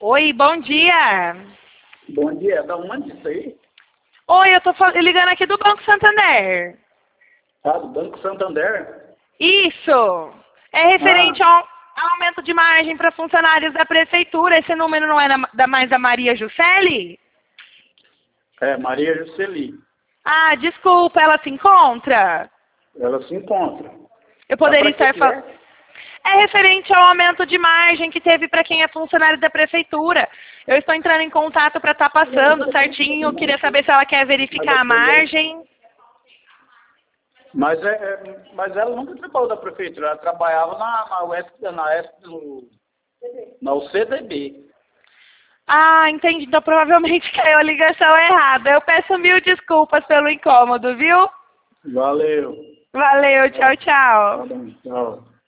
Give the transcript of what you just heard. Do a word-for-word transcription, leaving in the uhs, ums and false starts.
Oi, bom dia. Bom dia, da onde isso aí? Oi, eu tô fal- ligando aqui do Banco Santander. Ah, do Banco Santander? Isso. É referente Ah, ao ao aumento de margem para funcionários da prefeitura. Esse número não é na- da mais da Maria Juscelli? é Maria Jusceli. Ah, desculpa, ela se encontra? Ela se encontra. Eu Mas poderia para que estar que falando. é? É referente ao aumento de margem que teve para quem é funcionário da prefeitura. Eu estou entrando em contato para estar passando certinho. Queria saber se ela quer Mas, verificar a é- margem. mas, é, é- mas ela nunca trabalhou da prefeitura, ela trabalhava na, na U S, na, S, no, na U C D B. Ah, entendi. Então provavelmente caiu a ligação errada. Eu peço mil desculpas pelo incômodo, viu? Valeu. Valeu, Tá, tchau, tchau. tá bom, tchau.